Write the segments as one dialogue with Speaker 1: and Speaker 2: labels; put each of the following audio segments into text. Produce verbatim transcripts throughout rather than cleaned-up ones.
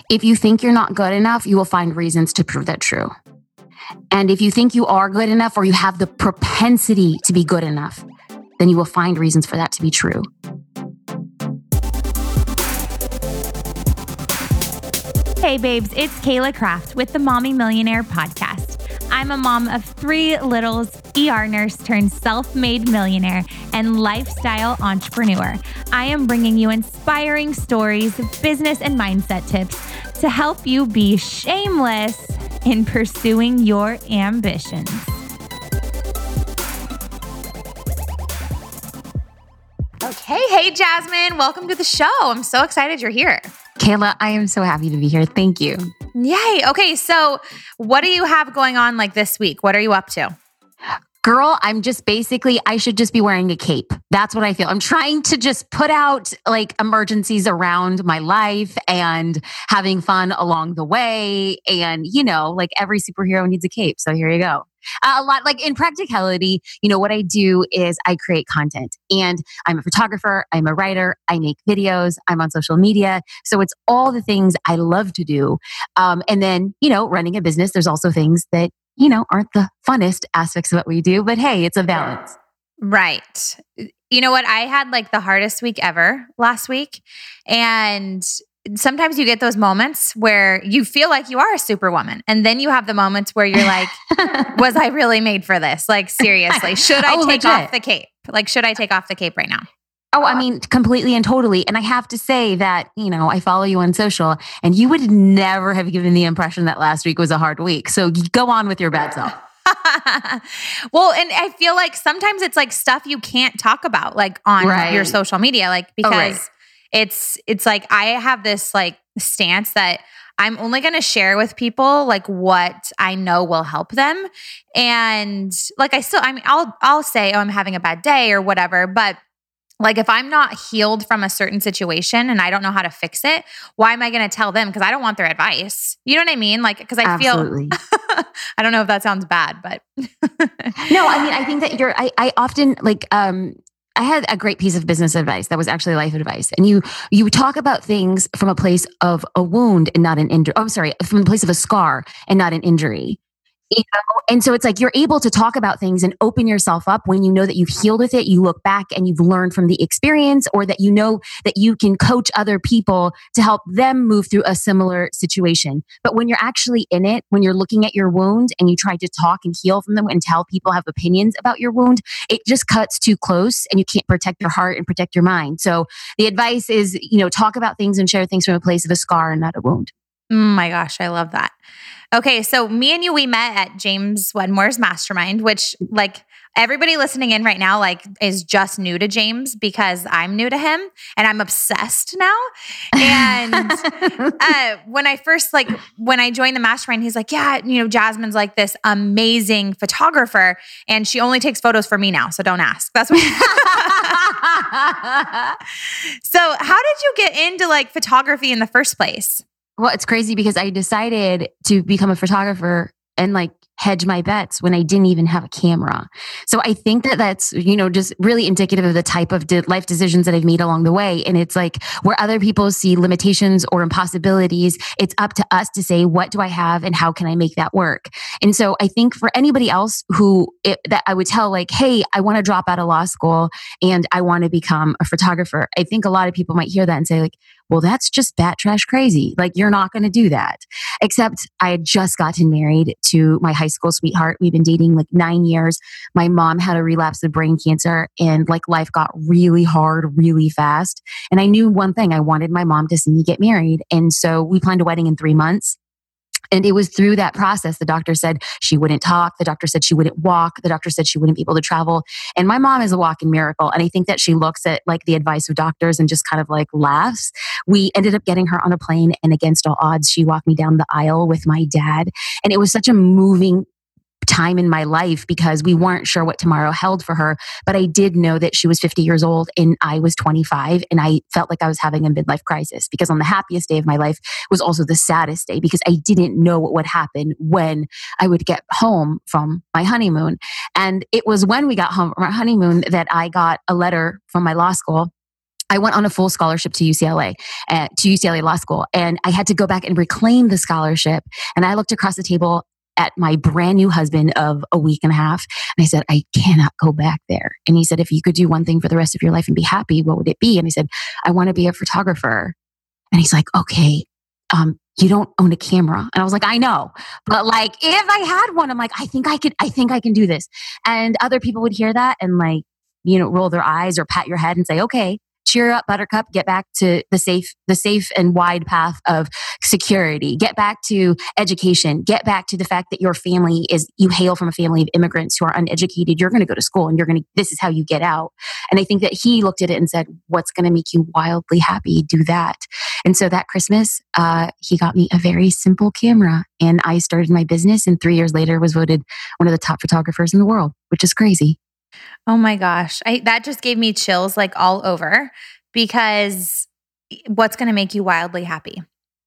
Speaker 1: If you think you're not good enough, you will find reasons to prove that true. And if you think you are good enough or you have the propensity to be good enough, then you will find reasons for that to be true.
Speaker 2: Hey babes, it's Kayla Kraft with the Mommy Millionaire podcast. I'm a mom of three littles, E R nurse turned self-made millionaire, and lifestyle entrepreneur. I am bringing you inspiring stories, business and mindset tips to help you be shameless in pursuing your ambitions. Okay, hey Jasmine, welcome to the show. I'm so excited you're here.
Speaker 1: Kayla, I am so happy to be here. Thank you.
Speaker 2: Yay. Okay, so what do you have going on like this week? What are you up to?
Speaker 1: Girl, I'm just basically, I should just be wearing a cape. That's what I feel. I'm trying to just put out like emergencies around my life and having fun along the way. And, you know, like every superhero needs a cape. So here you go. Uh, a lot like in practicality, you know, what I do is I create content, and I'm a photographer, I'm a writer, I make videos, I'm on social media. So it's all the things I love to do. Um, and then, you know, running a business, there's also things that, you know, aren't the funnest aspects of what we do, but hey, it's a balance.
Speaker 2: Right. You know what? I had like the hardest week ever last week. And sometimes you get those moments where you feel like you are a superwoman. And then you have the moments where you're like, was I really made for this? Like, seriously, should I oh, take legit. off the cape? Like, should I take off the cape right now?
Speaker 1: Oh, I mean, completely and totally. And I have to say that, you know, I follow you on social and you would never have given the impression that last week was a hard week. So go on with your bad self.
Speaker 2: Well, and I feel like sometimes it's like stuff you can't talk about like on right. your social media, like because oh, right. it's, it's like, I have this like stance that I'm only going to share with people like what I know will help them. And like, I still, I mean, I'll, I'll say, oh, I'm having a bad day or whatever, but like if I'm not healed from a certain situation and I don't know how to fix it, why am I going to tell them? Because I don't want their advice. You know what I mean? Like, because I
Speaker 1: Absolutely.
Speaker 2: feel, I don't know if that sounds bad, but.
Speaker 1: No, I mean, I think that you're, I, I often like, um, I had a great piece of business advice that was actually life advice. And you, you talk about things from a place of a wound and not an injury. Oh, I'm sorry, from the place of a scar and not an injury. You know? And so it's like you're able to talk about things and open yourself up when you know that you've healed with it. You look back and you've learned from the experience, or that you know that you can coach other people to help them move through a similar situation. But when you're actually in it, when you're looking at your wound and you try to talk and heal from them and tell people have opinions about your wound, it just cuts too close and you can't protect your heart and protect your mind. So the advice is, you know, talk about things and share things from a place of a scar and not a wound.
Speaker 2: Oh my gosh, I love that. Okay, so me and you, we met at James Wedmore's mastermind, which like everybody listening in right now, like is just new to James because I'm new to him and I'm obsessed now. And uh, when I first like, when I joined the mastermind, he's like, yeah, you know, Jasmine's like this amazing photographer and she only takes photos for me now. So don't ask. That's what. So how did you get into like photography in the first place?
Speaker 1: Well, it's crazy because I decided to become a photographer and like hedge my bets when I didn't even have a camera. So I think that that's, you know, just really indicative of the type of de- life decisions that I've made along the way. And it's like where other people see limitations or impossibilities, it's up to us to say, what do I have and how can I make that work? And so I think for anybody else who it, that I would tell like, hey, I want to drop out of law school and I want to become a photographer. I think a lot of people might hear that and say like, well, that's just bat trash crazy. Like, you're not going to do that. Except I had just gotten married to my high school sweetheart. We've been dating like nine years. My mom had a relapse of brain cancer and like life got really hard, really fast. And I knew one thing, I wanted my mom to see me get married. And so we planned a wedding in three months. And it was through that process. The doctor said she wouldn't talk. The doctor said she wouldn't walk. The doctor said she wouldn't be able to travel. And my mom is a walking miracle. And I think that she looks at like the advice of doctors and just kind of like laughs. We ended up getting her on a plane, and against all odds, she walked me down the aisle with my dad. And it was such a moving time in my life because we weren't sure what tomorrow held for her. But I did know that she was fifty years old and I was twenty-five, and I felt like I was having a midlife crisis because on the happiest day of my life was also the saddest day because I didn't know what would happen when I would get home from my honeymoon. And it was when we got home from our honeymoon that I got a letter from my law school I went on a full scholarship to U C L A, uh, to U C L A Law School, and I had to go back and reclaim the scholarship. And I looked across the table at my brand new husband of a week and a half, and I said, I cannot go back there. And he said, if you could do one thing for the rest of your life and be happy, what would it be? And I said, I want to be a photographer. And he's like, okay, um, you don't own a camera. And I was like, I know, but like, if I had one, I'm like, I think I could, I think I can do this. And other people would hear that and like, you know, roll their eyes or pat your head and say, okay, cheer up, Buttercup, get back to the safe, the safe and wide path of security, get back to education, get back to the fact that your family is, you hail from a family of immigrants who are uneducated. You're going to go to school and you're going to, this is how you get out. And I think that he looked at it and said, what's going to make you wildly happy? Do that. And so that Christmas, uh, he got me a very simple camera and I started my business, and three years later was voted one of the top photographers in the world, which is crazy.
Speaker 2: Oh my gosh. I, that just gave me chills like all over, because what's going to make you wildly happy?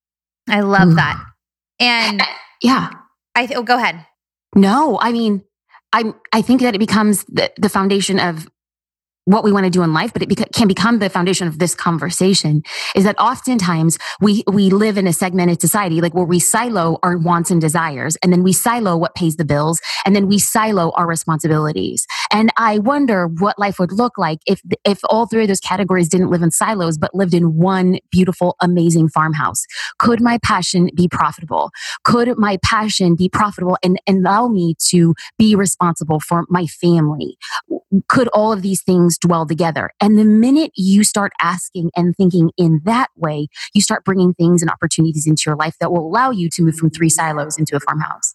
Speaker 2: I love Ooh. that. And
Speaker 1: yeah,
Speaker 2: I th- oh, go ahead.
Speaker 1: No, I mean, I I think that it becomes the, the foundation of what we want to do in life, but it beca- can become the foundation of this conversation, is that oftentimes we we live in a segmented society, like where we silo our wants and desires, and then we silo what pays the bills, and then we silo our responsibilities. And I wonder what life would look like if if all three of those categories didn't live in silos, but lived in one beautiful, amazing farmhouse. Could my passion be profitable? Could my passion be profitable and, and allow me to be responsible for my family? Could all of these things dwell together? And the minute you start asking and thinking in that way, you start bringing things and opportunities into your life that will allow you to move from three silos into a farmhouse.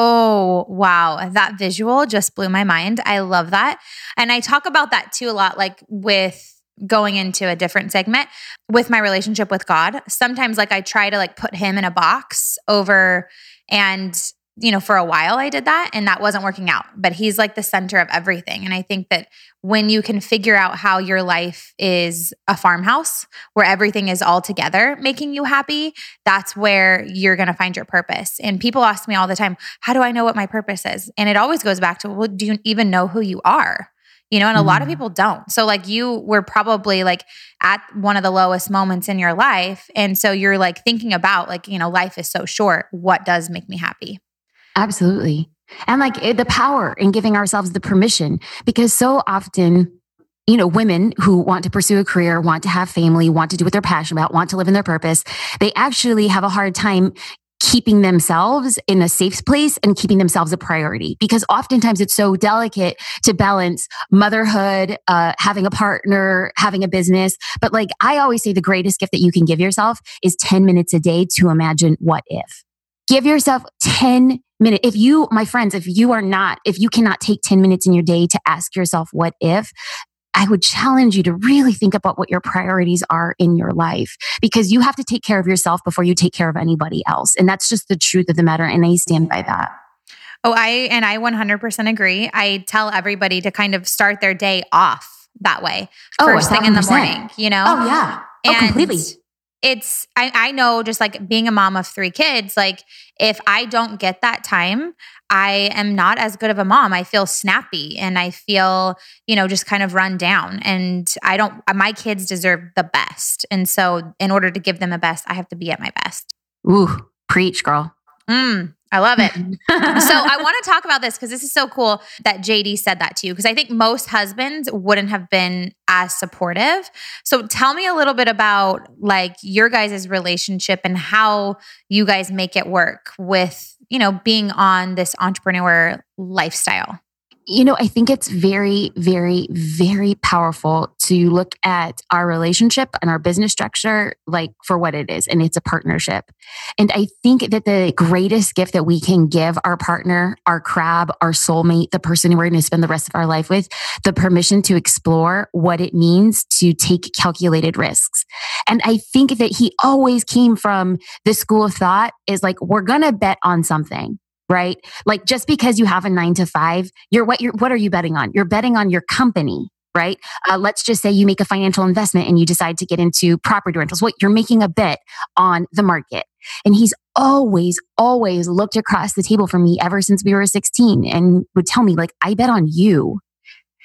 Speaker 2: Oh, wow. That visual just blew my mind. I love that. And I talk about that too a lot, like with going into a different segment with my relationship with God. Sometimes like I try to like put him in a box over, and you know, for a while I did that and that wasn't working out, but he's like the center of everything. And I think that when you can figure out how your life is a farmhouse where everything is all together making you happy, that's where you're going to find your purpose. And people ask me all the time, how do I know what my purpose is? And it always goes back to, well, do you even know who you are? You know, and a mm. lot of people don't. So like you were probably like at one of the lowest moments in your life. And so you're like thinking about like, you know, life is so short. What does make me happy?
Speaker 1: Absolutely. And like the power in giving ourselves the permission, because so often, you know, women who want to pursue a career, want to have family, want to do what they're passionate about, want to live in their purpose, they actually have a hard time keeping themselves in a safe place and keeping themselves a priority, because oftentimes it's so delicate to balance motherhood, uh, having a partner, having a business. But like I always say, the greatest gift that you can give yourself is ten minutes a day to imagine what if. Give yourself ten minutes. If you, my friends, if you are not, if you cannot take ten minutes in your day to ask yourself what if, I would challenge you to really think about what your priorities are in your life, because you have to take care of yourself before you take care of anybody else. And that's just the truth of the matter. And I stand by that.
Speaker 2: Oh, I, and I one hundred percent agree. I tell everybody to kind of start their day off that way. First oh, thing in the morning, you know?
Speaker 1: Oh yeah. Oh,
Speaker 2: and
Speaker 1: completely.
Speaker 2: It's, I, I know just like being a mom of three kids, like if I don't get that time, I am not as good of a mom. I feel snappy and I feel, you know, just kind of run down, and I don't, my kids deserve the best. And so in order to give them the best, I have to be at my best.
Speaker 1: Ooh, preach, girl.
Speaker 2: Mm, I love it. So I want to talk about this because this is so cool that J D said that to you, because I think most husbands wouldn't have been as supportive. So tell me a little bit about like your guys' relationship and how you guys make it work with, you know, being on this entrepreneur lifestyle.
Speaker 1: You know, I think it's very, very, very powerful to look at our relationship and our business structure like for what it is. And it's a partnership. And I think that the greatest gift that we can give our partner, our crab, our soulmate, the person we're going to spend the rest of our life with, the permission to explore what it means to take calculated risks. And I think that he always came from this school of thought is like, we're going to bet on something. Right? Like just because you have a nine to five, you're what you're, what are you betting on? You're betting on your company, right? Uh, let's just say you make a financial investment and you decide to get into property rentals. What you're making a bet on the market. And he's always, always looked across the table for me ever since we were sixteen and would tell me like, I bet on you.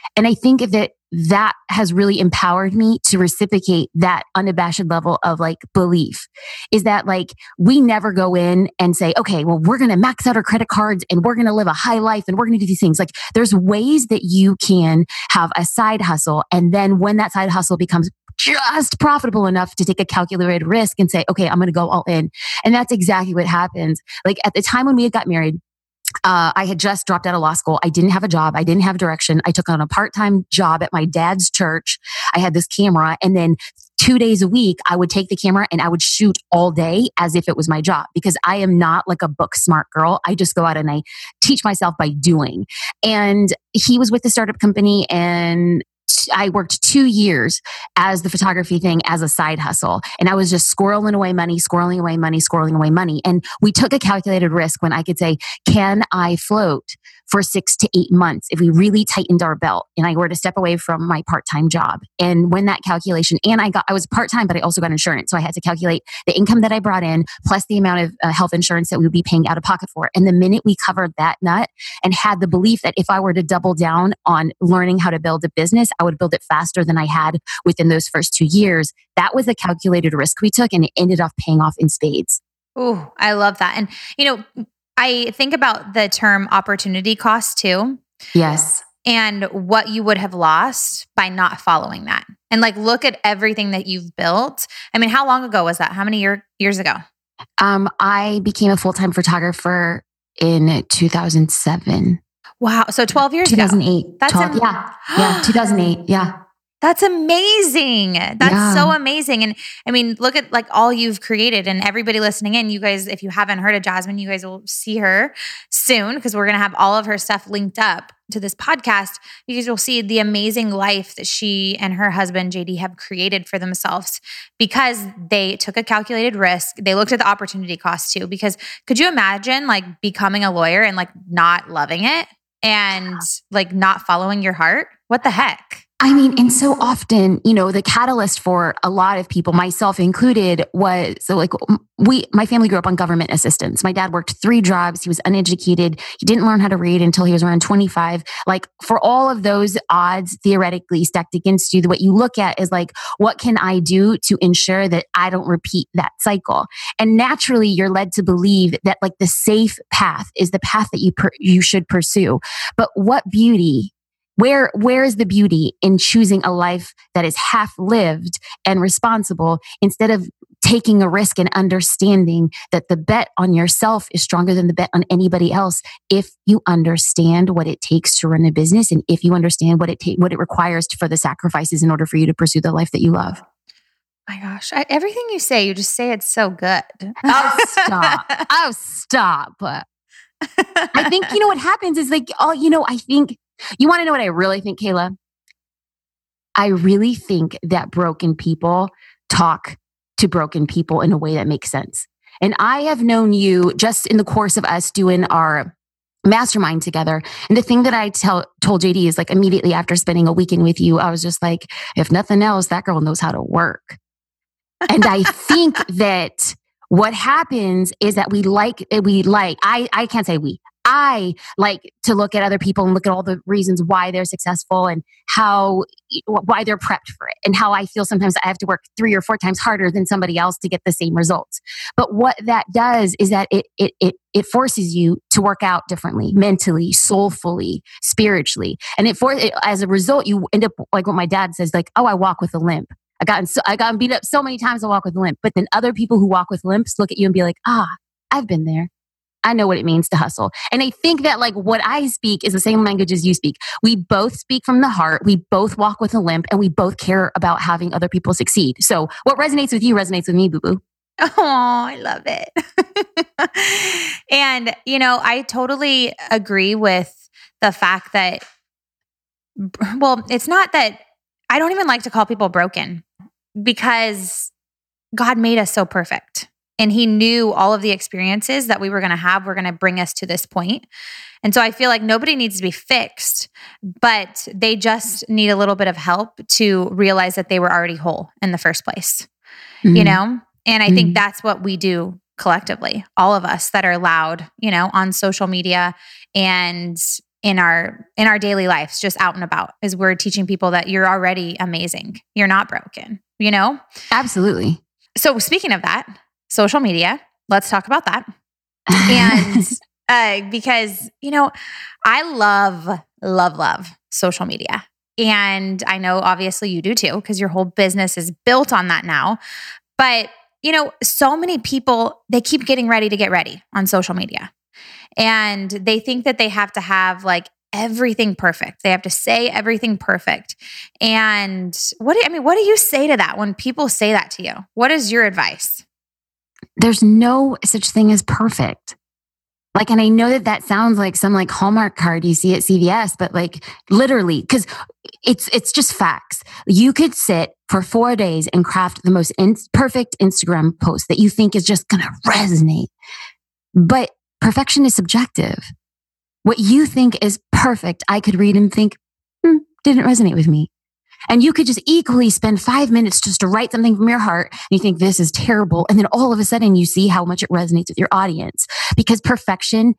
Speaker 1: And I think that that has really empowered me to reciprocate that unabashed level of like belief, is that like we never go in and say, okay, well, we're going to max out our credit cards and we're going to live a high life and we're going to do these things. Like there's ways that you can have a side hustle. And then when that side hustle becomes just profitable enough to take a calculated risk and say, okay, I'm going to go all in. And that's exactly what happens. Like at the time when we had got married, Uh, I had just dropped out of law school. I didn't have a job. I didn't have direction. I took on a part-time job at my dad's church. I had this camera, and then two days a week, I would take the camera and I would shoot all day as if it was my job, because I am not like a book smart girl. I just go out and I teach myself by doing. And he was with the startup company, and I worked two years as the photography thing as a side hustle. And I was just squirreling away money, squirreling away money, squirreling away money. And we took a calculated risk when I could say, can I float for six to eight months if we really tightened our belt and I were to step away from my part-time job? And when that calculation, and I got, I was part-time, but I also got insurance. So I had to calculate the income that I brought in plus the amount of uh, health insurance that we would be paying out of pocket for. And the minute we covered that nut and had the belief that if I were to double down on learning how to build a business, I would build it faster than I had within those first two years. That was a calculated risk we took, and it ended up paying off in spades.
Speaker 2: Oh, I love that. And, you know, I think about the term opportunity cost too.
Speaker 1: Yes.
Speaker 2: And what you would have lost by not following that. And like, look at everything that you've built. I mean, how long ago was that? How many year, years ago?
Speaker 1: Um, I became a full-time photographer in two thousand seven.
Speaker 2: Wow. So twelve years
Speaker 1: two thousand eight,
Speaker 2: ago. That's
Speaker 1: twelve,
Speaker 2: am-
Speaker 1: yeah. Yeah. two thousand eight. Yeah.
Speaker 2: That's amazing. That's yeah. so amazing. And I mean, look at like all you've created, and everybody listening in, you guys, if you haven't heard of Jasmine, you guys will see her soon because we're going to have all of her stuff linked up to this podcast. You guys will see the amazing life that she and her husband, J D, have created for themselves because they took a calculated risk. They looked at the opportunity cost too, because could you imagine like becoming a lawyer and like not loving it and like not following your heart? What the heck?
Speaker 1: I mean, and so often, you know, the catalyst for a lot of people, myself included, was so like we, my family grew up on government assistance. My dad worked three jobs. He was uneducated. He didn't learn how to read until he was around twenty-five. Like for all of those odds theoretically stacked against you, what you look at is like, what can I do to ensure that I don't repeat that cycle? And naturally, you're led to believe that like the safe path is the path that you per- you should pursue. But what beauty Where, where is the beauty in choosing a life that is half lived and responsible instead of taking a risk and understanding that the bet on yourself is stronger than the bet on anybody else if you understand what it takes to run a business and if you understand what it ta- what it requires for the sacrifices in order for you to pursue the life that you love.
Speaker 2: My gosh, I, everything you say, you just say it's so good.
Speaker 1: Oh, stop. Oh, stop. I think, you know, what happens is like, oh, you know, I think, you want to know what I really think, Kayla? I really think that broken people talk to broken people in a way that makes sense. And I have known you just in the course of us doing our mastermind together. And the thing that I tell, told J D is like immediately after spending a weekend with you, I was just like, if nothing else, that girl knows how to work. And I think that what happens is that we like, we like, I, I can't say we, I like to look at other people and look at all the reasons why they're successful and how, why they're prepped for it, and how I feel sometimes I have to work three or four times harder than somebody else to get the same results. But what that does is that it, it, it, it forces you to work out differently, mentally, soulfully, spiritually. And it for, it, as a result, you end up like what my dad says, like, oh, I walk with a limp. I got, so, I got beat up so many times I walk with a limp. But then other people who walk with limps look at you and be like, ah, I've been there. I know what it means to hustle. And I think that like what I speak is the same language as you speak. We both speak from the heart. We both walk with a limp, and we both care about having other people succeed. So what resonates with you resonates with me, boo-boo.
Speaker 2: Oh, I love it. And, you know, I totally agree with the fact that, well, it's not that, I don't even like to call people broken because God made us so perfect. And he knew all of the experiences that we were going to have were going to bring us to this point. And so I feel like nobody needs to be fixed, but they just need a little bit of help to realize that they were already whole in the first place, mm-hmm. you know? And I mm-hmm. think that's what we do collectively, all of us that are loud, you know, on social media and in our in our daily lives, just out and about, is we're teaching people that you're already amazing. You're not broken, you know?
Speaker 1: Absolutely.
Speaker 2: So speaking of that, social media, let's talk about that. And uh, because, you know, I love, love, love social media. And I know obviously you do too, because your whole business is built on that now. But, you know, so many people, they keep getting ready to get ready on social media. And they think that they have to have like everything perfect. They have to say everything perfect. And what do I mean, what do you say to that when people say that to you? What is your advice?
Speaker 1: There's no such thing as perfect. Like, and I know that that sounds like some like Hallmark card you see at C V S, but like literally, because it's it's just facts. You could sit for four days and craft the most in- perfect Instagram post that you think is just going to resonate. But perfection is subjective. What you think is perfect, I could read and think, hmm, didn't resonate with me. And you could just equally spend five minutes just to write something from your heart and you think this is terrible. And then all of a sudden you see how much it resonates with your audience, because perfection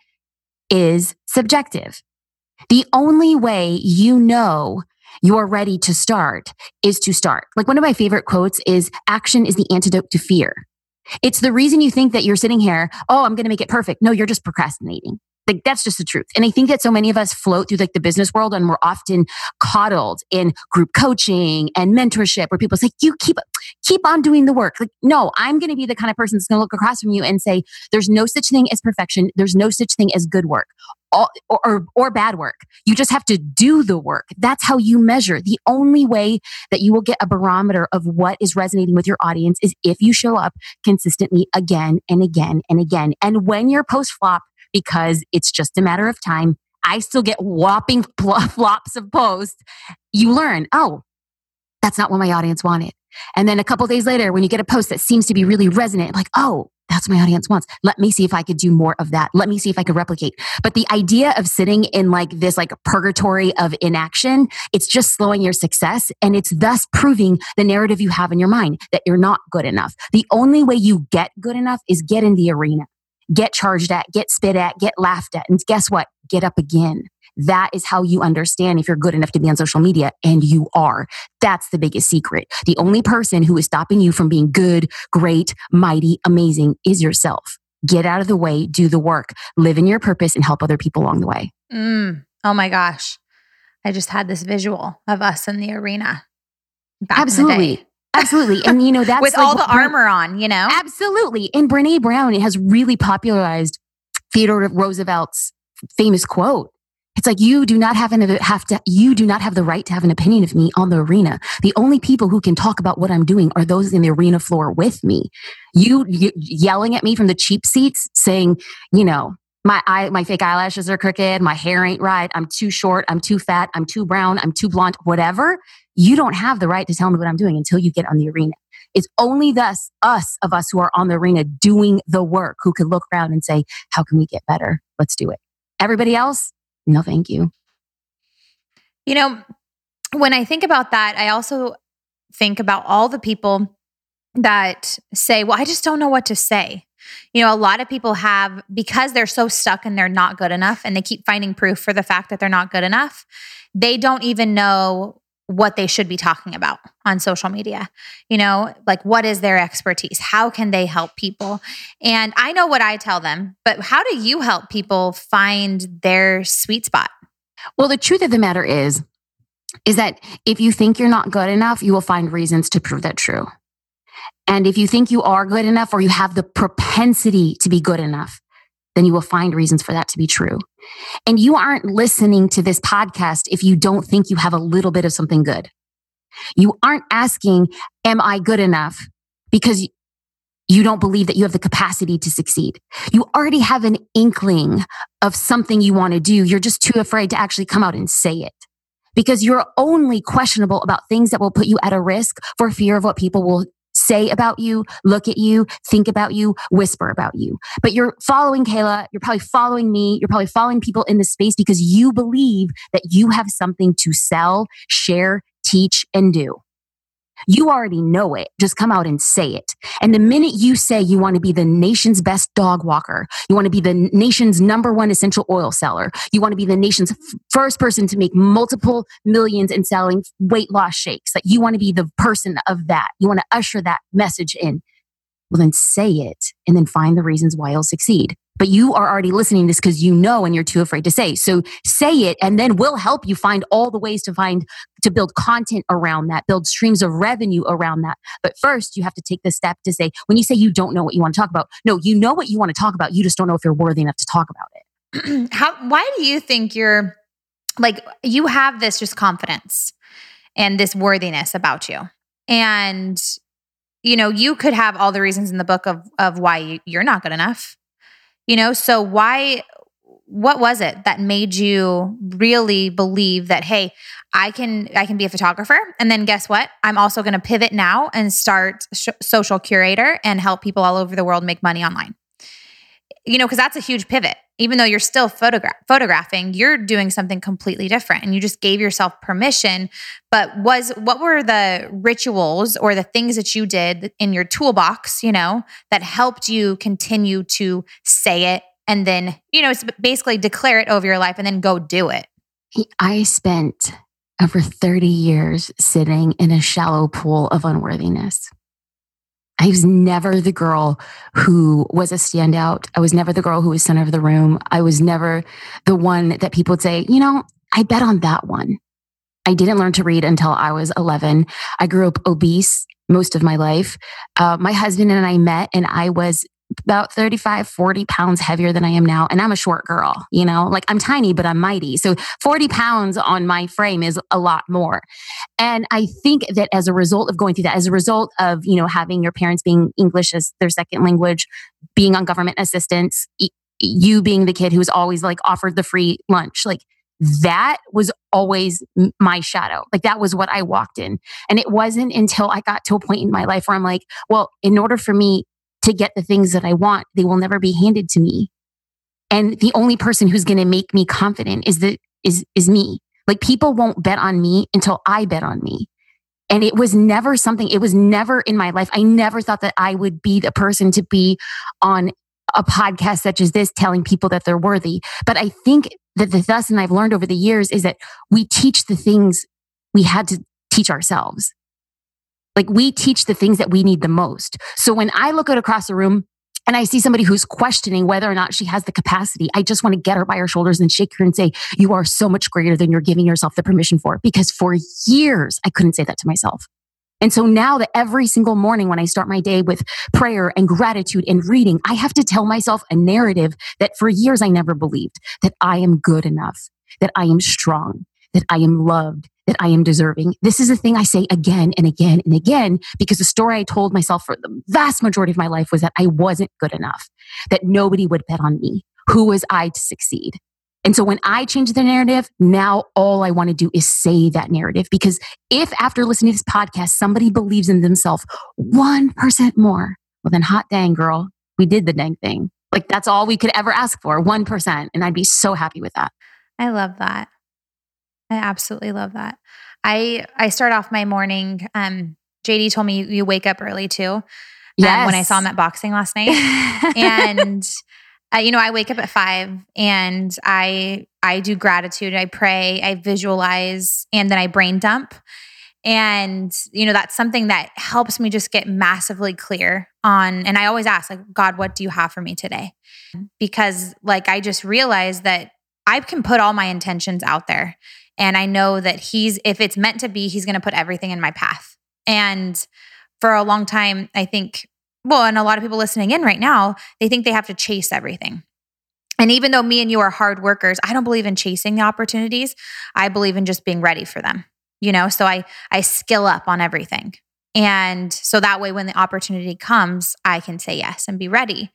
Speaker 1: is subjective. The only way you know you're ready to start is to start. Like one of my favorite quotes is, action is the antidote to fear. It's the reason you think that you're sitting here, oh, I'm going to make it perfect. No, you're just procrastinating. Like that's just the truth. And I think that so many of us float through like the business world and we're often coddled in group coaching and mentorship where people say, you keep, keep on doing the work. Like, no, I'm going to be the kind of person that's going to look across from you and say, there's no such thing as perfection. There's no such thing as good work or, or, or bad work. You just have to do the work. That's how you measure. The only way that you will get a barometer of what is resonating with your audience is if you show up consistently again and again and again. And when your posts flop, because it's just a matter of time, I still get whopping flops of posts. You learn, oh, that's not what my audience wanted. And then a couple of days later, when you get a post that seems to be really resonant, like, oh, that's what my audience wants. Let me see if I could do more of that. Let me see if I could replicate. But the idea of sitting in like this like purgatory of inaction, it's just slowing your success. And it's thus proving the narrative you have in your mind that you're not good enough. The only way you get good enough is get in the arena. Get charged at, get spit at, get laughed at. And guess what? Get up again. That is how you understand if you're good enough to be on social media, and you are. That's the biggest secret. The only person who is stopping you from being good, great, mighty, amazing is yourself. Get out of the way, do the work, live in your purpose, and help other people along the way.
Speaker 2: Mm. Oh my gosh. I just had this visual of us in the arena. Back
Speaker 1: Absolutely.
Speaker 2: In the day.
Speaker 1: Absolutely. And you know, that's
Speaker 2: with
Speaker 1: like
Speaker 2: all the
Speaker 1: Bre-
Speaker 2: armor on, you know?
Speaker 1: Absolutely. And Brené Brown has really popularized Theodore Roosevelt's famous quote. It's like, you do not have an, have to, you do not have the right to have an opinion of me on the arena. The only people who can talk about what I'm doing are those in the arena floor with me. You, you yelling at me from the cheap seats saying, you know, my eye, my fake eyelashes are crooked. My hair ain't right. I'm too short. I'm too fat. I'm too brown. I'm too blonde, whatever. You don't have the right to tell me what I'm doing until you get on the arena. It's only thus us of us who are on the arena doing the work who can look around and say, how can we get better? Let's do it. Everybody else, no, thank you.
Speaker 2: You know, when I think about that, I also think about all the people that say, well, I just don't know what to say. You know, a lot of people have, because they're so stuck and they're not good enough and they keep finding proof for the fact that they're not good enough, they don't even know what they should be talking about on social media. You know, like what is their expertise? How can they help people? And I know what I tell them, but how do you help people find their sweet spot?
Speaker 1: Well, the truth of the matter is, is that if you think you're not good enough, you will find reasons to prove that true. And if you think you are good enough or you have the propensity to be good enough, then you will find reasons for that to be true. And you aren't listening to this podcast if you don't think you have a little bit of something good. You aren't asking, am I good enough? Because you don't believe that you have the capacity to succeed. You already have an inkling of something you want to do. You're just too afraid to actually come out and say it. Because you're only questionable about things that will put you at a risk for fear of what people will say about you, look at you, think about you, whisper about you. But you're following Kayla, you're probably following me, you're probably following people in this space because you believe that you have something to sell, share, teach, and do. You already know it. Just come out and say it. And the minute you say you want to be the nation's best dog walker, you want to be the nation's number one essential oil seller, you want to be the nation's f- first person to make multiple millions in selling weight loss shakes, that you want to be the person of that. You want to usher that message in. Well, then say it and then find the reasons why you'll succeed. But you are already listening to this because you know and you're too afraid to say. So say it, and then we'll help you find all the ways to find, to build content around that, build streams of revenue around that. But first, you have to take the step to say, when you say you don't know what you want to talk about, no, you know what you want to talk about. You just don't know if you're worthy enough to talk about it.
Speaker 2: How, why do you think you're like, you have this just confidence and this worthiness about you? And you know, you could have all the reasons in the book of of why you're not good enough. You know, so why, what was it that made you really believe that, hey, I can I can be a photographer, and then guess what? I'm also going to pivot now and start sh- social curator and help people all over the world make money online. You know, because that's a huge pivot. Even though you're still photogra- photographing, you're doing something completely different, and you just gave yourself permission. But was what were the rituals or the things that you did in your toolbox, you know, that helped you continue to say it and then, you know, it's basically declare it over your life and then go do it?
Speaker 1: I spent over thirty years sitting in a shallow pool of unworthiness. I was never the girl who was a standout. I was never the girl who was center of the room. I was never the one that people would say, you know, I bet on that one. I didn't learn to read until I was eleven. I grew up obese most of my life. Uh, my husband and I met, and I was about thirty-five, forty pounds heavier than I am now. And I'm a short girl, you know, like I'm tiny, but I'm mighty. So forty pounds on my frame is a lot more. And I think that as a result of going through that, as a result of, you know, having your parents being English as their second language, being on government assistance, you being the kid who's always like offered the free lunch, like that was always my shadow. Like that was what I walked in. And it wasn't until I got to a point in my life where I'm like, well, in order for me to get the things that I want, they will never be handed to me. And the only person who's going to make me confident is that is, is me. Like people won't bet on me until I bet on me. And it was never something, it was never in my life. I never thought that I would be the person to be on a podcast such as this, telling people that they're worthy. But I think that the lesson I've learned over the years is that we teach the things we had to teach ourselves. Like we teach the things that we need the most. So when I look at across the room and I see somebody who's questioning whether or not she has the capacity, I just want to get her by her shoulders and shake her and say, you are so much greater than you're giving yourself the permission for. Because for years, I couldn't say that to myself. And so now that every single morning when I start my day with prayer and gratitude and reading, I have to tell myself a narrative that for years I never believed, that I am good enough, that I am strong, that I am loved, that I am deserving. This is a thing I say again and again and again, because the story I told myself for the vast majority of my life was that I wasn't good enough, that nobody would bet on me. Who was I to succeed? And so when I change the narrative, now all I want to do is say that narrative. Because if after listening to this podcast, somebody believes in themselves one percent more, well then hot dang girl, we did the dang thing. Like that's all we could ever ask for, one percent. And I'd be so happy with that.
Speaker 2: I love that. I absolutely love that. I I start off my morning. Um, J D told me you, you wake up early too.
Speaker 1: Yes.
Speaker 2: Um, when I saw him at boxing last night, and uh, you know I wake up at five and I I do gratitude. I pray. I visualize, and then I brain dump. And you know that's something that helps me just get massively clear on. And I always ask, like, God, what do you have for me today? Because like I just realized that I can put all my intentions out there. And I know that he's, if it's meant to be, he's going to put everything in my path. And for a long time, I think, well, and a lot of people listening in right now, they think they have to chase everything. And even though me and you are hard workers, I don't believe in chasing the opportunities. I believe in just being ready for them, you know? So I, I skill up on everything. And so that way, when the opportunity comes, I can say yes and be ready.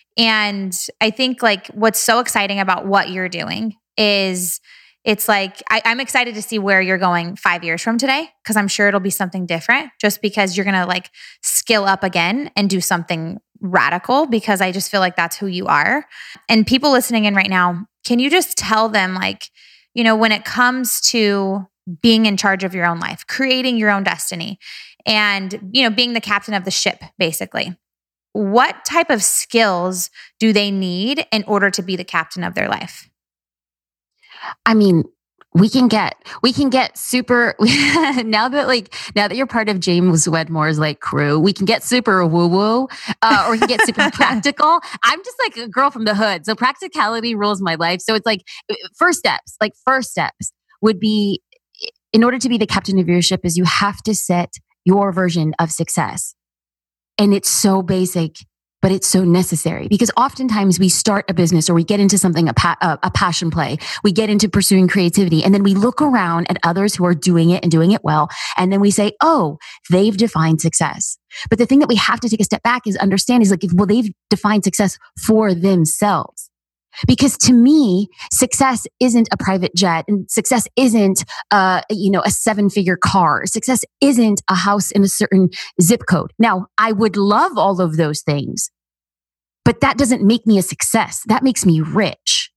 Speaker 2: And I think like what's so exciting about what you're doing is it's like, I, I'm excited to see where you're going five years from today, because I'm sure it'll be something different just because you're going to like skill up again and do something radical, because I just feel like that's who you are. And people listening in right now, can you just tell them like, you know, when it comes to being in charge of your own life, creating your own destiny, and, you know, being the captain of the ship, basically. What type of skills do they need in order to be the captain of their life?
Speaker 1: I mean, we can get, we can get super, now that like, now that you're part of James Wedmore's like crew, we can get super woo woo, uh, or we can get super practical. I'm just like a girl from the hood. So practicality rules my life. So it's like first steps, like first steps would be, in order to be the captain of your ship, is you have to set your version of success. And it's so basic, but it's so necessary, because oftentimes we start a business or we get into something, a, pa- a passion play, we get into pursuing creativity, and then we look around at others who are doing it and doing it well. And then we say, oh, they've defined success. But the thing that we have to take a step back is understand is like, well, they've defined success for themselves. Because to me, success isn't a private jet, and success isn't, uh, you know, a seven-figure car. Success isn't a house in a certain zip code. Now, I would love all of those things, but that doesn't make me a success. That makes me rich.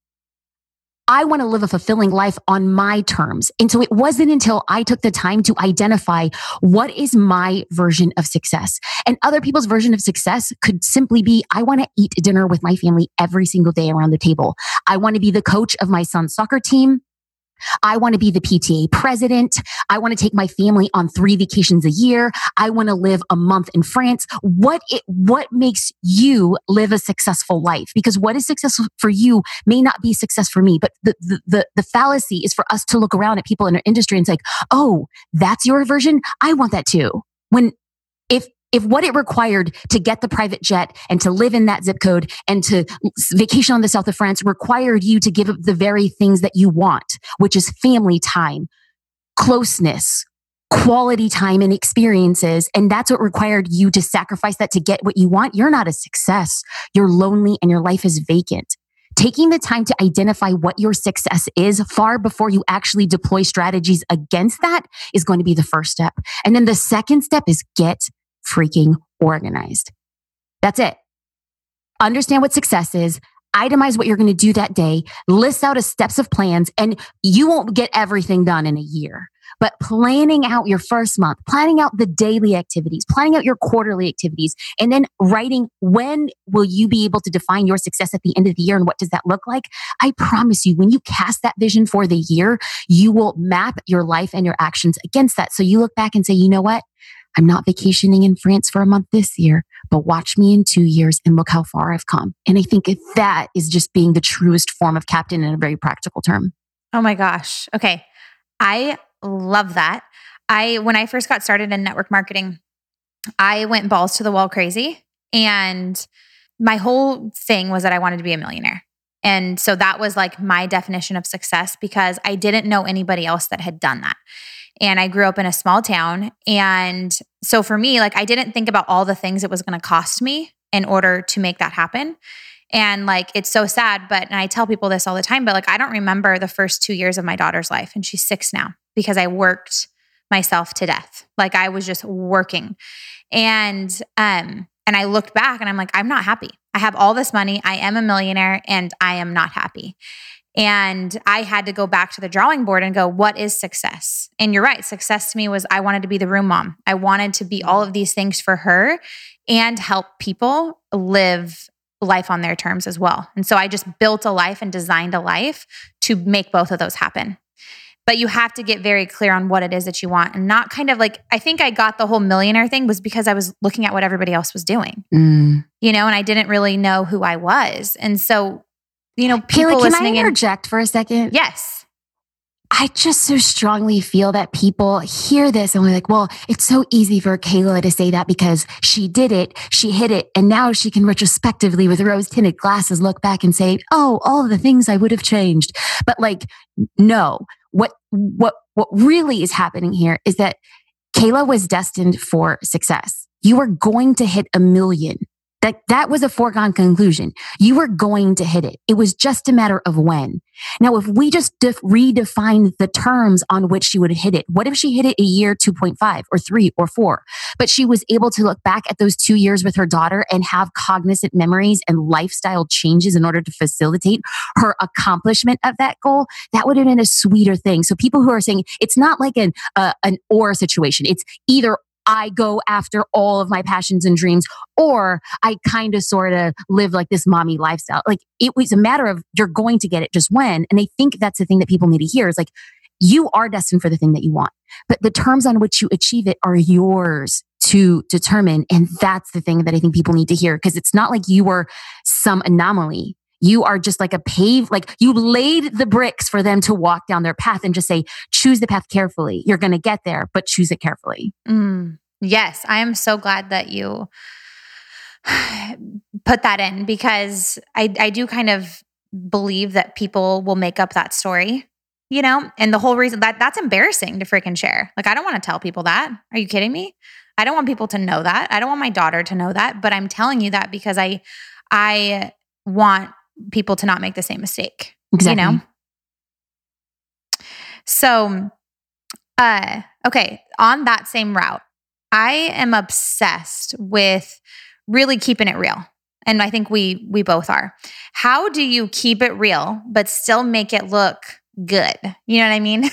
Speaker 1: I want to live a fulfilling life on my terms. And so it wasn't until I took the time to identify what is my version of success. And other people's version of success could simply be, I want to eat dinner with my family every single day around the table. I want to be the coach of my son's soccer team. I want to be the P T A president. I want to take my family on three vacations a year. I want to live a month in France. What it, what makes you live a successful life? Because what is successful for you may not be success for me. But the, the, the, the fallacy is for us to look around at people in our industry and say, oh, that's your version? I want that too. When if If what it required to get the private jet and to live in that zip code and to vacation on the south of France required you to give up the very things that you want, which is family time, closeness, quality time and experiences, and that's what required you to sacrifice that to get what you want, you're not a success. You're lonely and your life is vacant. Taking the time to identify what your success is far before you actually deploy strategies against that is going to be the first step. And then the second step is get freaking organized. That's it. Understand what success is, itemize what you're going to do that day, list out a steps of plans, and you won't get everything done in a year. But planning out your first month, planning out the daily activities, planning out your quarterly activities, and then writing when will you be able to define your success at the end of the year and what does that look like? I promise you, when you cast that vision for the year, you will map your life and your actions against that. So you look back and say, you know what? I'm not vacationing in France for a month this year, but watch me in two years and look how far I've come. And I think that is just being the truest form of captain in a very practical term.
Speaker 2: Oh my gosh. Okay. I love that. I, when I first got started in network marketing, I went balls to the wall crazy. And my whole thing was that I wanted to be a millionaire. And so that was like my definition of success, because I didn't know anybody else that had done that. And I grew up in a small town. And so for me, like, I didn't think about all the things it was going to cost me in order to make that happen. And like, it's so sad, but, and I tell people this all the time, but like, I don't remember the first two years of my daughter's life, and she's six now, because I worked myself to death. Like, I was just working. And, um, and I looked back and I'm like, I'm not happy. I have all this money. I am a millionaire and I am not happy. And I had to go back to the drawing board and go, what is success? And you're right. Success to me was, I wanted to be the room mom. I wanted to be all of these things for her and help people live life on their terms as well. And so I just built a life and designed a life to make both of those happen. But you have to get very clear on what it is that you want, and not kind of like, I think I got the whole millionaire thing was because I was looking at what everybody else was doing, mm. you know, and I didn't really know who I was. And so, you know, people
Speaker 1: Kayla,
Speaker 2: listening
Speaker 1: can I interject in, for a second?
Speaker 2: Yes.
Speaker 1: I just so strongly feel that people hear this and we're like, well, it's so easy for Kayla to say that because she did it, she hit it, and now she can retrospectively with rose-tinted glasses look back and say, oh, all of the things I would have changed. But like, no, what what what really is happening here is that Kayla was destined for success. You were going to hit a million. That that was a foregone conclusion. You were going to hit it. It was just a matter of when. Now, if we just def- redefine the terms on which she would hit it, what if she hit it a year two point five or three or four, but she was able to look back at those two years with her daughter and have cognizant memories and lifestyle changes in order to facilitate her accomplishment of that goal? That would have been a sweeter thing. So people who are saying it's not like an, uh, an or situation, it's either I go after all of my passions and dreams, or I kind of sort of live like this mommy lifestyle. Like it was a matter of you're going to get it just when. And I think that's the thing that people need to hear is like, you are destined for the thing that you want, but the terms on which you achieve it are yours to determine. And that's the thing that I think people need to hear, because it's not like you were some anomaly. You are just like a pave, like you laid the bricks for them to walk down their path and just say, choose the path carefully. You're going to get there, but choose it carefully.
Speaker 2: Mm, yes. I am so glad that you put that in, because I, I do kind of believe that people will make up that story, you know, and the whole reason that that's embarrassing to freaking share. Like, I don't want to tell people that. Are you kidding me? I don't want people to know that. I don't want my daughter to know that, but I'm telling you that because I, I want people to not make the same mistake,
Speaker 1: exactly.
Speaker 2: you know? So, uh, okay. On that same route, I am obsessed with really keeping it real. And I think we, we both are. How do you keep it real, but still make it look good? You know what I mean?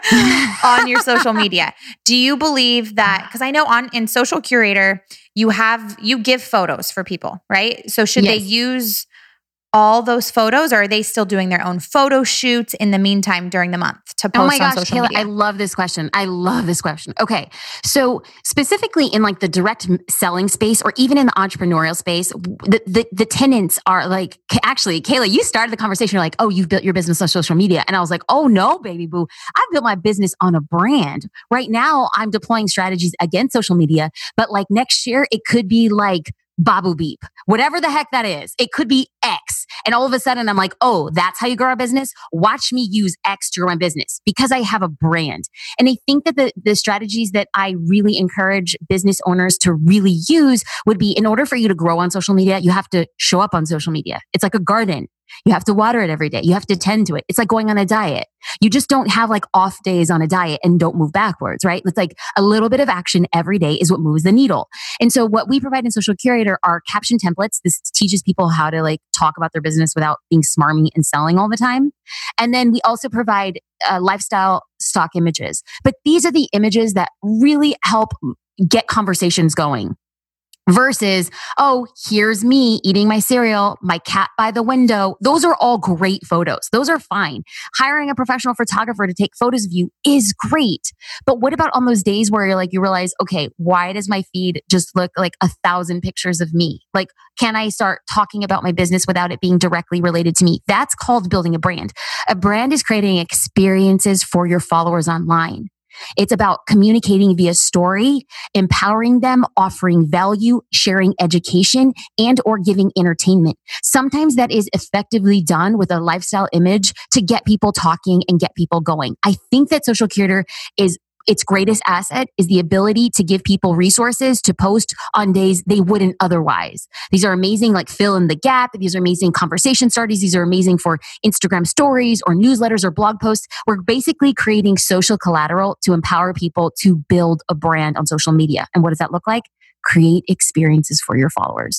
Speaker 2: On your social media. Do you believe that, because I know on in Social Curator, you have, you give photos for people, right? So should yes. they use all those photos, or are they still doing their own photo shoots in the meantime during the month to post
Speaker 1: oh my
Speaker 2: gosh,
Speaker 1: on social
Speaker 2: Kayla,
Speaker 1: media? I love this question. I love this question. Okay. So specifically in like the direct selling space, or even in the entrepreneurial space, the, the, the tenants are like, actually, Kayla, you started the conversation. You're like, oh, you've built your business on social media. And I was like, oh no, baby boo. I've built my business on a brand. Right now I'm deploying strategies against social media, but like next year it could be like Babu Beep, whatever the heck that is. It could be X. And all of a sudden I'm like, oh, that's how you grow a business? Watch me use X to grow my business because I have a brand. And I think that the, the strategies that I really encourage business owners to really use would be, in order for you to grow on social media, you have to show up on social media. It's like a garden. You have to water it every day. You have to tend to it. It's like going on a diet. You just don't have like off days on a diet and don't move backwards, right? It's like a little bit of action every day is what moves the needle. And so what we provide in Social Curator are caption templates. This teaches people how to like talk about their business without being smarmy and selling all the time. And then we also provide uh, lifestyle stock images. But these are the images that really help get conversations going. Versus, oh, here's me eating my cereal, my cat by the window. Those are all great photos. Those are fine. Hiring a professional photographer to take photos of you is great. But what about on those days where you're like, you realize, okay, why does my feed just look like a thousand pictures of me? Like, can I start talking about my business without it being directly related to me? That's called building a brand. A brand is creating experiences for your followers online. It's about communicating via story, empowering them, offering value, sharing education, and or giving entertainment. Sometimes that is effectively done with a lifestyle image to get people talking and get people going. I think that Social Curator is its greatest asset is the ability to give people resources to post on days they wouldn't otherwise. These are amazing, like fill in the gap. These are amazing conversation starters. These are amazing for Instagram stories or newsletters or blog posts. We're basically creating social collateral to empower people to build a brand on social media. And what does that look like? Create experiences for your followers.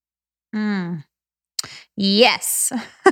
Speaker 2: Mm. Yes.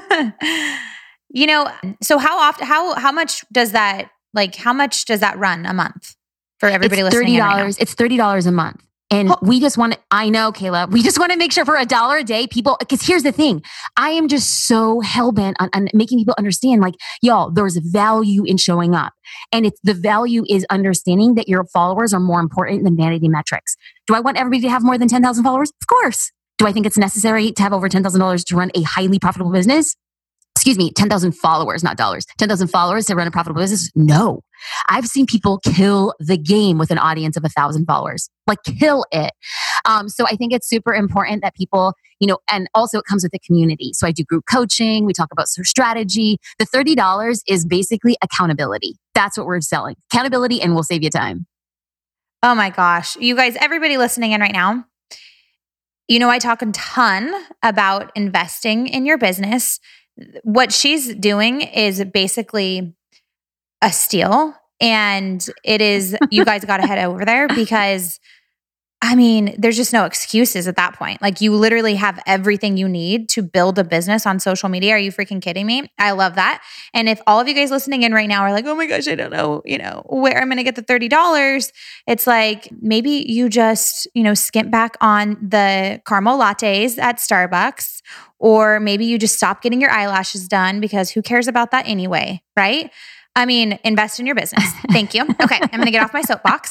Speaker 2: You know, so how often, how, how much does that Like, how much does that run a month for everybody
Speaker 1: it's
Speaker 2: listening?
Speaker 1: thirty dollars. Right, it's thirty dollars a month. And oh. we just want to, I know, Kayla, we just want to make sure for a dollar a day, people, because here's the thing. I am just so hellbent on, on making people understand, like, y'all, there's value in showing up. And it's the value is understanding that your followers are more important than vanity metrics. Do I want everybody to have more than ten thousand followers? Of course. Do I think it's necessary to have over ten thousand dollars to run a highly profitable business? Excuse me, ten thousand followers, not dollars. ten thousand followers to run a profitable business? No. I've seen people kill the game with an audience of one thousand followers. Like, kill it. Um, so I think it's super important that people, you know, and also it comes with the community. So I do group coaching. We talk about strategy. The thirty dollars is basically accountability. That's what we're selling. Accountability, and we'll save you time.
Speaker 2: Oh my gosh. You guys, everybody listening in right now, you know, I talk a ton about investing in your business. What she's doing is basically a steal. And it is, you guys got to head over there because I mean, there's just no excuses at that point. Like you literally have everything you need to build a business on social media. Are you freaking kidding me? I love that. And if all of you guys listening in right now are like, oh my gosh, I don't know, you know, where I'm going to get the thirty dollars. It's like, maybe you just, you know, skimp back on the caramel lattes at Starbucks, or maybe you just stop getting your eyelashes done because who cares about that anyway, right? I mean, invest in your business. Thank you. Okay. I'm going to get off my soapbox.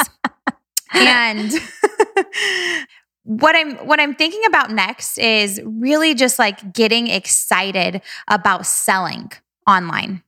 Speaker 2: And what I'm what I'm thinking about next is really just like getting excited about selling online.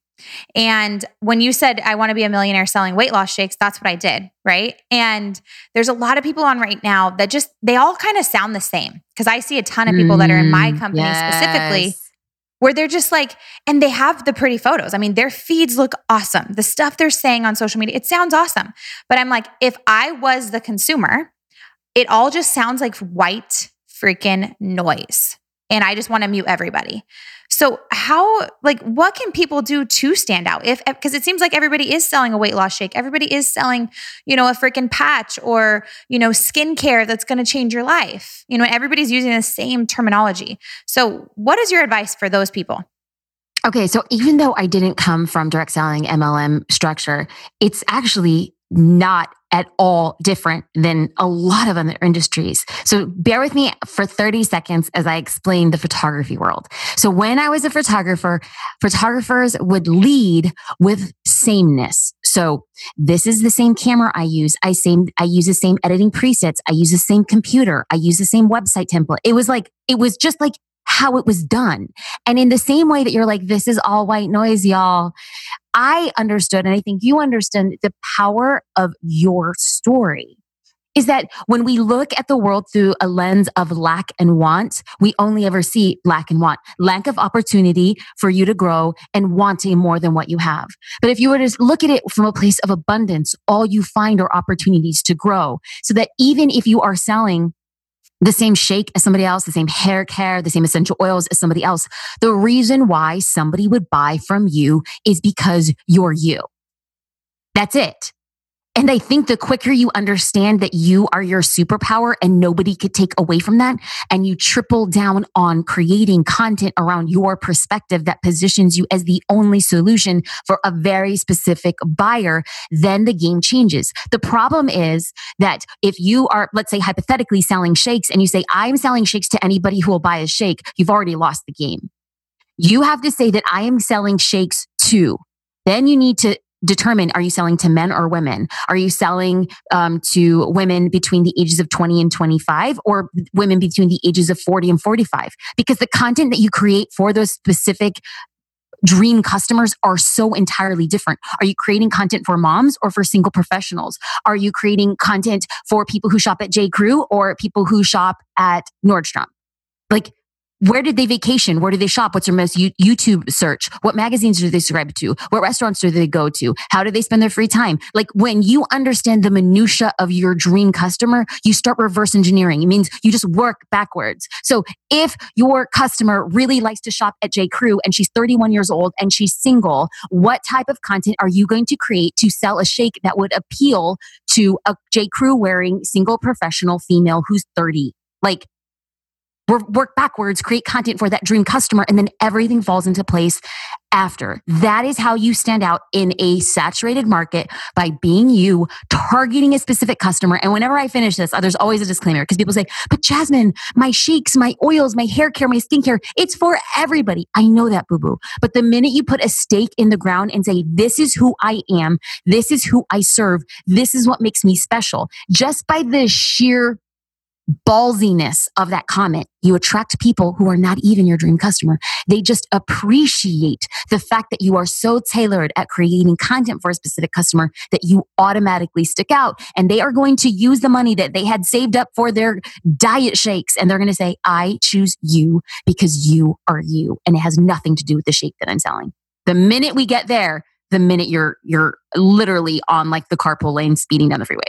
Speaker 2: And when you said I want to be a millionaire selling weight loss shakes, that's what I did, right? And there's a lot of people on right now that just they all kind of sound the same, because I see a ton of people that are in my company yes. specifically where they're just like, and they have the pretty photos. I mean, their feeds look awesome. The stuff they're saying on social media, it sounds awesome. But I'm like, if I was the consumer, it all just sounds like white freaking noise. And I just want to mute everybody. So how, like, what can people do to stand out? If, because it seems like everybody is selling a weight loss shake. Everybody is selling, you know, a freaking patch or, you know, skincare that's going to change your life. You know, everybody's using the same terminology. So what is your advice for those people?
Speaker 1: Okay. So even though I didn't come from direct selling M L M structure, it's actually not at all different than a lot of other industries. So bear with me for thirty seconds as I explain the photography world. So when I was a photographer, photographers would lead with sameness. So this is the same camera I use. I same, I use the same editing presets. I use the same computer. I use the same website template. It was like, it was just like how it was done. And in the same way that you're like, this is all white noise, y'all. I understood, and I think you understand the power of your story is that when we look at the world through a lens of lack and want, we only ever see lack and want, lack of opportunity for you to grow and wanting more than what you have. But if you were to look at it from a place of abundance, all you find are opportunities to grow, so that even if you are selling the same shake as somebody else, the same hair care, the same essential oils as somebody else, the reason why somebody would buy from you is because you're you. That's it. And I think the quicker you understand that you are your superpower and nobody could take away from that, and you triple down on creating content around your perspective that positions you as the only solution for a very specific buyer, then the game changes. The problem is that if you are, let's say, hypothetically selling shakes and you say, I'm selling shakes to anybody who will buy a shake, you've already lost the game. You have to say that I am selling shakes to. Then you need to determine, are you selling to men or women? Are you selling um, to women between the ages of twenty and twenty-five, or women between the ages of forty and forty-five? Because the content that you create for those specific dream customers are so entirely different. Are you creating content for moms or for single professionals? Are you creating content for people who shop at J. Crew or people who shop at Nordstrom? Like, where did they vacation? Where do they shop? What's their most YouTube search? What magazines do they subscribe to? What restaurants do they go to? How do they spend their free time? Like, when you understand the minutia of your dream customer, you start reverse engineering. It means you just work backwards. So if your customer really likes to shop at J. Crew and she's thirty-one years old and she's single, what type of content are you going to create to sell a shake that would appeal to a J. Crew wearing single professional female who's thirty? Like, work backwards, create content for that dream customer, and then everything falls into place after. That is how you stand out in a saturated market, by being you, targeting a specific customer. And whenever I finish this, there's always a disclaimer, because people say, but Jasmine, my shakes, my oils, my hair care, my skincare, it's for everybody. I know that, boo-boo. But the minute you put a stake in the ground and say, this is who I am, this is who I serve, this is what makes me special, just by the sheer ballsiness of that comment, you attract people who are not even your dream customer. They just appreciate the fact that you are so tailored at creating content for a specific customer that you automatically stick out. And they are going to use the money that they had saved up for their diet shakes, and they're going to say, I choose you because you are you. And it has nothing to do with the shake that I'm selling. The minute we get there, the minute you're you're literally on like the carpool lane speeding down the freeway.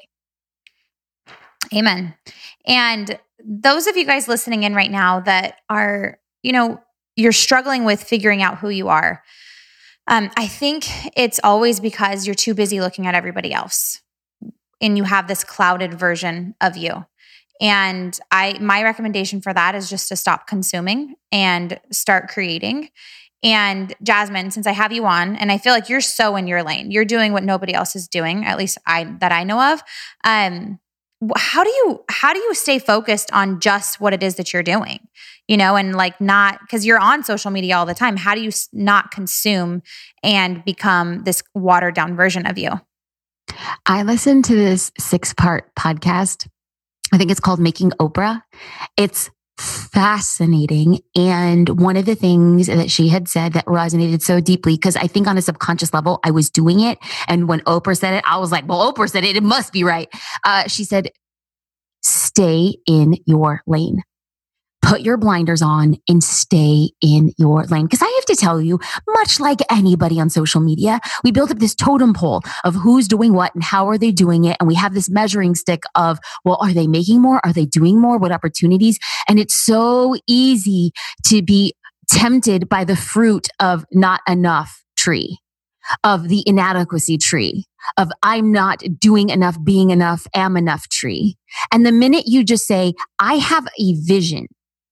Speaker 2: Amen. And those of you guys listening in right now that are, you know, you're struggling with figuring out who you are, um, I think it's always because you're too busy looking at everybody else and you have this clouded version of you. And I, my recommendation for that is just to stop consuming and start creating. And Jasmine, since I have you on, and I feel like you're so in your lane, you're doing what nobody else is doing, at least I that I know of. Um, how do you how do you stay focused on just what it is that you're doing? You know, and like not because you're on social media all the time. How do you not consume and become this watered down version of you?
Speaker 1: I listened to this six part podcast. I think it's called Making Oprah. It's fascinating. And one of the things that she had said that resonated so deeply, because I think on a subconscious level, I was doing it. And when Oprah said it, I was like, well, Oprah said it, it must be right. Uh, she said, stay in your lane. Put your blinders on and stay in your lane. Because I have to tell you, much like anybody on social media, we built up this totem pole of who's doing what and how are they doing it. And we have this measuring stick of, well, are they making more? Are they doing more? What opportunities? And it's so easy to be tempted by the fruit of not enough tree, of the inadequacy tree, of I'm not doing enough, being enough, am enough tree. And the minute you just say, I have a vision,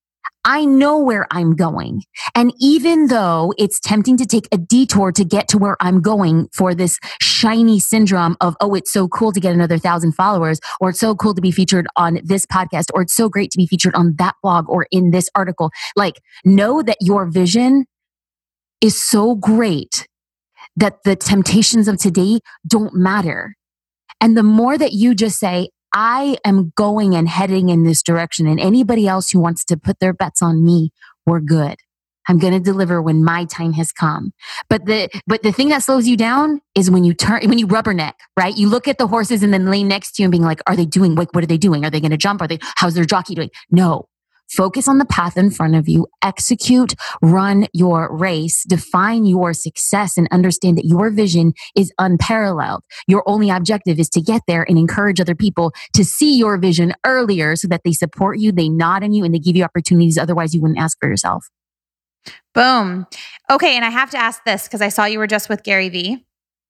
Speaker 1: I know where I'm going. And even though it's tempting to take a detour to get to where I'm going for this shiny syndrome of, oh, it's so cool to get another thousand followers, or it's so cool to be featured on this podcast, or it's so great to be featured on that blog or in this article. Like, know that your vision is so great that the temptations of today don't matter. And the more that you just say, I am going and heading in this direction, and anybody else who wants to put their bets on me, we're good. I'm going to deliver when my time has come. But the but the thing that slows you down is when you turn, when you rubberneck, right? You look at the horses in the lane next to you and being like, are they doing, like, what are they doing? Are they going to jump? Are they, how's their jockey doing? No. Focus on the path in front of you, execute, run your race, define your success, and understand that your vision is unparalleled. Your only objective is to get there and encourage other people to see your vision earlier so that they support you, they nod on you, and they give you opportunities otherwise you wouldn't ask for yourself.
Speaker 2: Boom. Okay, and I have to ask this because I saw you were just with Gary Vee.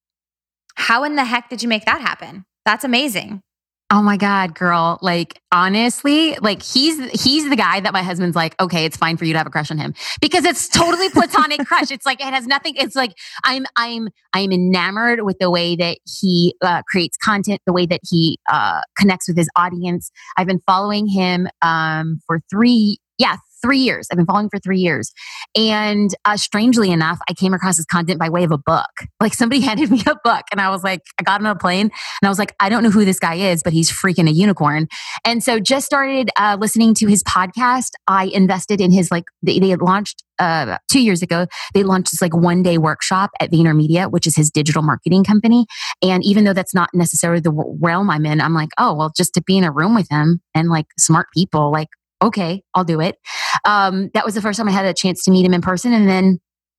Speaker 2: How in the heck did you make that happen? That's amazing.
Speaker 1: Oh my God, girl. Like, honestly, like he's, he's the guy that my husband's like, okay, it's fine for you to have a crush on him because it's totally platonic crush. It's like, it has nothing. It's like, I'm, I'm, I'm enamored with the way that he uh, creates content, the way that he uh, connects with his audience. I've been following him um, for three, yeah, three years. I've been following for three years. And uh, strangely enough, I came across his content by way of a book. Like somebody handed me a book and I was like, I got on a plane and I was like, I don't know who this guy is, but he's freaking a unicorn. And so just started uh, listening to his podcast. I invested in his, like, they, they had launched uh, two years ago, they launched this like one day workshop at VaynerMedia, which is his digital marketing company. And even though that's not necessarily the realm I'm in, I'm like, oh, well, just to be in a room with him and like smart people, like, okay, I'll do it. Um, that was the first time I had a chance to meet him in person. And then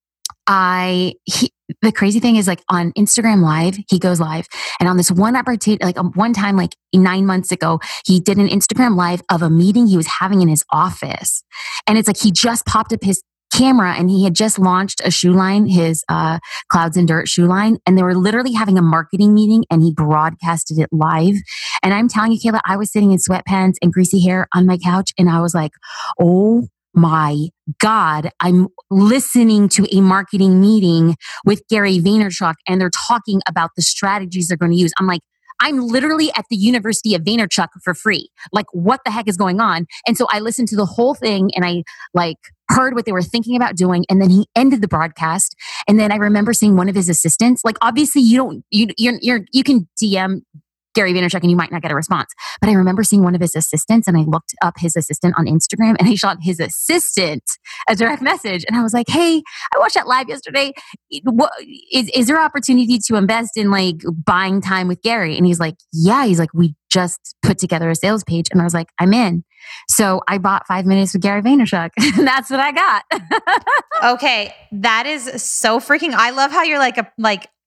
Speaker 1: I, he, the crazy thing is like on Instagram Live, he goes live. And on this one opportunity, like one time, like nine months ago, he did an Instagram Live of a meeting he was having in his office. And it's like, he just popped up his camera and he had just launched a shoe line, his uh, Clouds and Dirt shoe line. And they were literally having a marketing meeting and he broadcasted it live. And I'm telling you, Kayla, I was sitting in sweatpants and greasy hair on my couch. And I was like, oh my God, I'm listening to a marketing meeting with Gary Vaynerchuk and they're talking about the strategies they're going to use. I'm like, I'm literally at the University of Vaynerchuk for free. Like, what the heck is going on? And so I listened to the whole thing and I like heard what they were thinking about doing. And then he ended the broadcast. And then I remember seeing one of his assistants. Like, obviously you don't, you, you're, you're, you can D M Gary Vaynerchuk and you might not get a response. But I remember seeing one of his assistants and I looked up his assistant on Instagram and I shot his assistant a direct message. And I was like, hey, I watched that live yesterday. What, is, is there opportunity to invest in like buying time with Gary? And he's like, yeah. He's like, we just put together a sales page. And I was like, I'm in. So I bought five minutes with Gary Vaynerchuk. And that's what I got.
Speaker 2: Okay. That is so freaking, I love how you're like, a, like,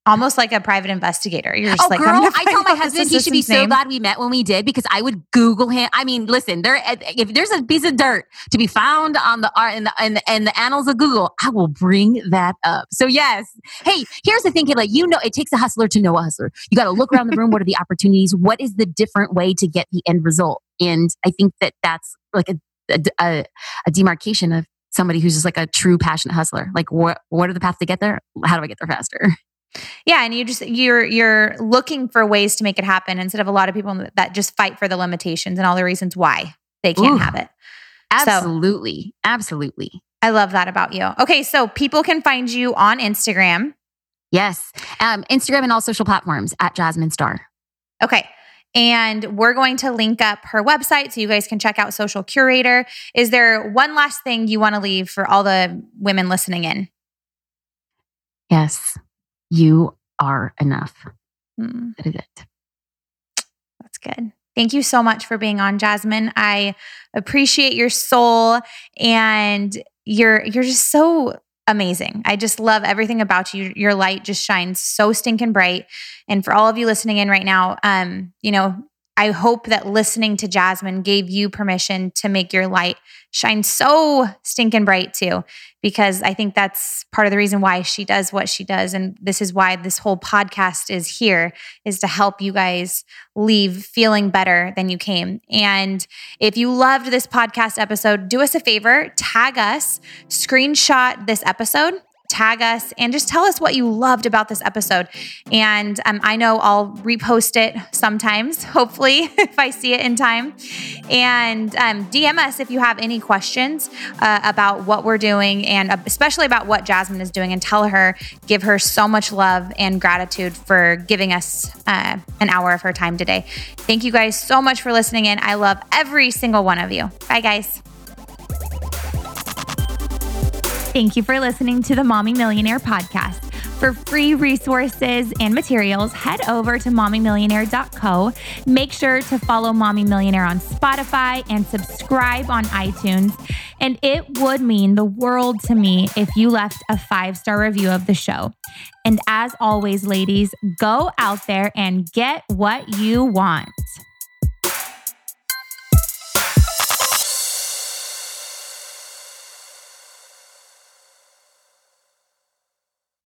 Speaker 2: almost like a private investigator. You're just
Speaker 1: oh,
Speaker 2: like,
Speaker 1: girl, I tell my husband he should be so name. glad we met when we did, because I would Google him. I mean, listen, there if there's a piece of dirt to be found on the in the in the, in the annals of Google, I will bring that up. So yes, hey, here's the thing, like you know, it takes a hustler to know a hustler. You got to look around the room. What are the opportunities? What is the different way to get the end result? And I think that that's like a a, a demarcation of somebody who's just like a true passionate hustler. Like what what are the paths to get there? How do I get there faster?
Speaker 2: Yeah. And you just, you're, you're looking for ways to make it happen instead of a lot of people that just fight for the limitations and all the reasons why they can't Ooh, have it.
Speaker 1: Absolutely. So, absolutely.
Speaker 2: I love that about you. Okay. So people can find you on Instagram.
Speaker 1: Yes. Um, Instagram and all social platforms at Jasmine Star.
Speaker 2: Okay. And we're going to link up her website so you guys can check out Social Curator. Is there one last thing you want to leave for all the women listening in?
Speaker 1: Yes. You are enough. Mm. That is it.
Speaker 2: That's good. Thank you so much for being on, Jasmine. I appreciate your soul, and you're you're just so amazing. I just love everything about you. Your light just shines so stinking bright. And for all of you listening in right now, um, you know, I hope that listening to Jasmine gave you permission to make your light shine so stinking bright too, because I think that's part of the reason why she does what she does. And this is why this whole podcast is here, is to help you guys leave feeling better than you came. And if you loved this podcast episode, do us a favor, tag us, screenshot this episode, tag us, and just tell us what you loved about this episode. And um, I know I'll repost it sometimes, hopefully, if I see it in time. And um, D M us if you have any questions uh, about what we're doing, and especially about what Jasmine is doing, and tell her, give her so much love and gratitude for giving us uh, an hour of her time today. Thank you guys so much for listening in. I love every single one of you. Bye, guys. Thank you for listening to the Mommy Millionaire podcast. For free resources and materials, head over to mommy millionaire dot co. Make sure to follow Mommy Millionaire on Spotify and subscribe on iTunes. And it would mean the world to me if you left a five-star review of the show. And as always, ladies, go out there and get what you want.